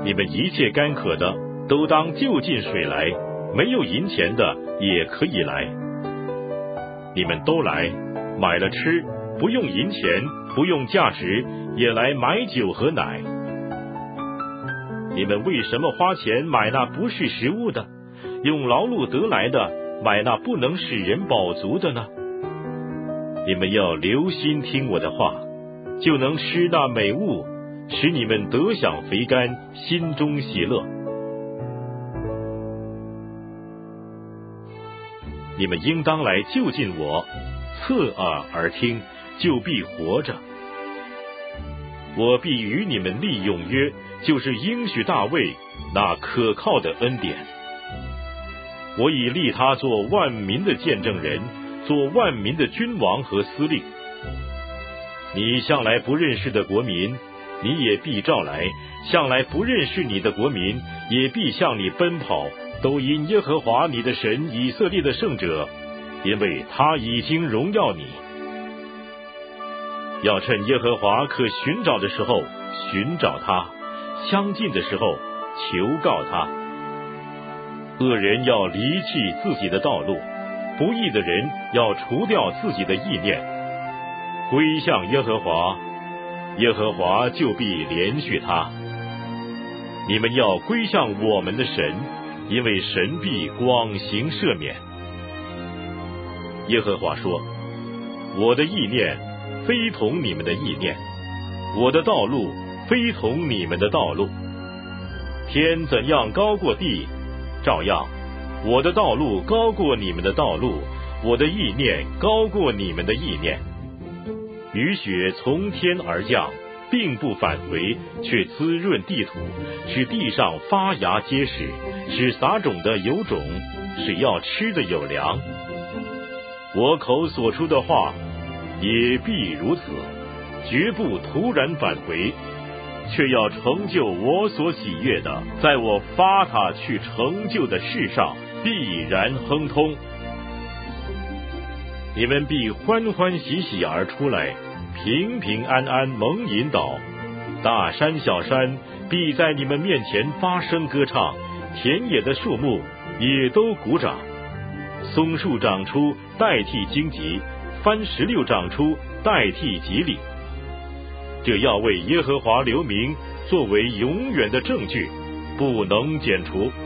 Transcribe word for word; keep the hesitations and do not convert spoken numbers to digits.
你们一切干渴的，都当就近水来，没有银钱的也可以来。你们都来，买了吃，不用银钱，不用价值，也来买酒和奶。你们为什么花钱买那不是食物的，用劳碌得来的买那不能使人饱足的呢？你们要留心听我的话，就能吃那美物，使你们得享肥甘，心中喜乐。你们应当来就近我，侧耳而听，就必活着。我必与你们立永约，就是应许大卫那可靠的恩典。我已立他做万民的见证人，做万民的君王和司令。你向来不认识的国民，你也必召来；向来不认识你的国民，也必向你奔跑，都因耶和华你的神以色列的圣者，因为他已经荣耀你。要趁耶和华可寻找的时候寻找他，相近的时候求告他。恶人要离弃自己的道路，不义的人要除掉自己的意念，归向耶和华，耶和华就必怜恤他。你们要归向我们的神，因为神必广行赦免。耶和华说，我的意念非同你们的意念，我的道路非同你们的道路。天怎样高过地，照样我的道路高过你们的道路，我的意念高过你们的意念。雨雪从天而降，并不返回，却滋润地土，使地上发芽结实，使撒种的有种，使要吃的有粮。我口所出的话也必如此，绝不突然返回，却要成就我所喜悦的，在我发他去成就的事上必然亨通。你们必欢欢喜喜而出来，平平安安蒙引导。大山小山必在你们面前发声歌唱，田野的树木也都鼓掌。松树长出代替荆棘，番石榴长出代替吉利。这要为耶和华留名，作为永远的证据，不能剪除。